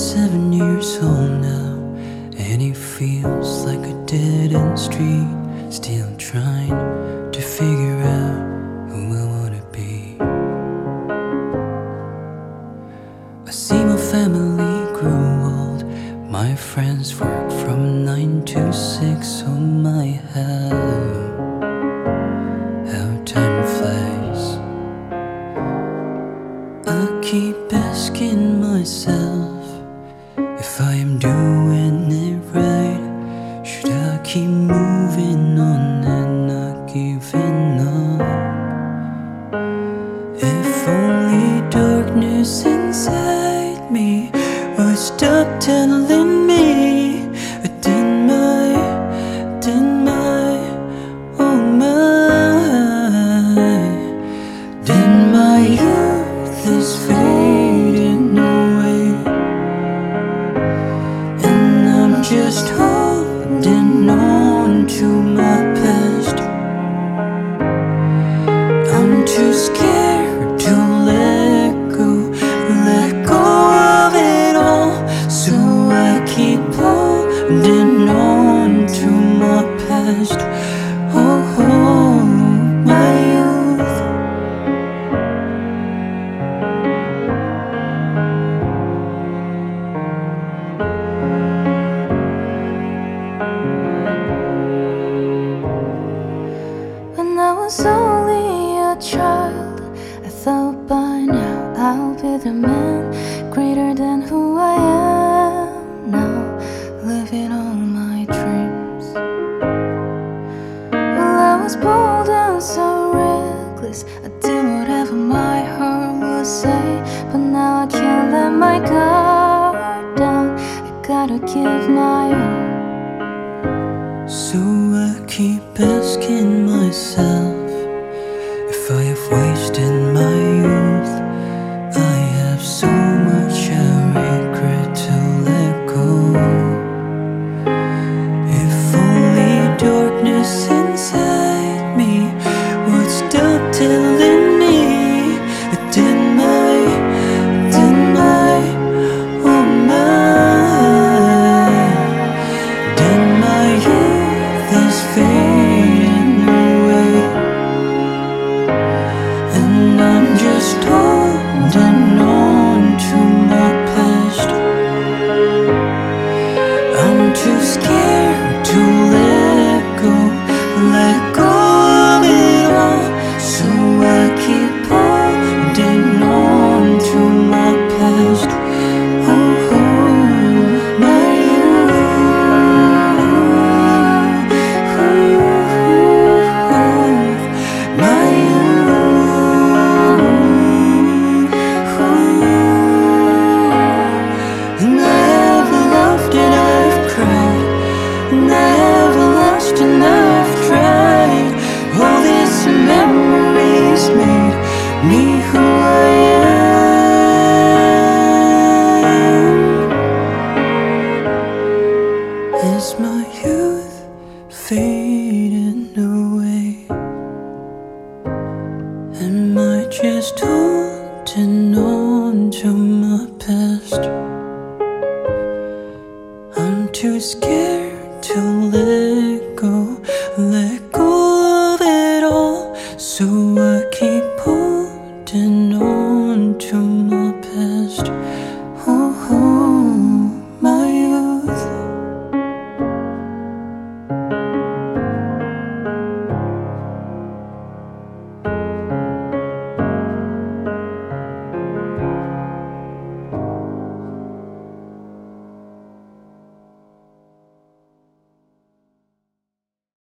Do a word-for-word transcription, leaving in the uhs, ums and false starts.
twenty-seven years old now, and it feels like a dead-end street. Still trying to figure out who I wanna be. I see my family grew old. My friends work from nine to six. Oh my, how, how time flies. I keep asking myself if I am doing it right. Should I keep moving on and not giving up? If only darkness inside me would stop telling me, did my, did my, oh my, did my youth is fading away, and I'm just holding on to my past. I'm too scared to let go, let go of it all. So I keep holding on to my past. Oh, oh, my youth. When I was only a child, I thought by now I'll be the man greater than who I am now, living all my dreams. Well, I was bold and so reckless, I did whatever my heart would say. But now I can't let my guard down, I gotta give my all. So I keep asking myself if I have wasted my youth. I have so much I regret to let go. If only darkness inside me would stop telling me, did my, did my, oh my, did my youth is fading away, and I'm just holding on to my past. I'm too scared to let go, let go of it all. So I keep holding on to my past. Oh, oh, my youth, my youth. And I have loved and I've cried, and I have lost and I've tried. All these memories made me who I am. Is my youth fading away? Am I just holding on to my past? I'm too scared to let go, let go of it all. So I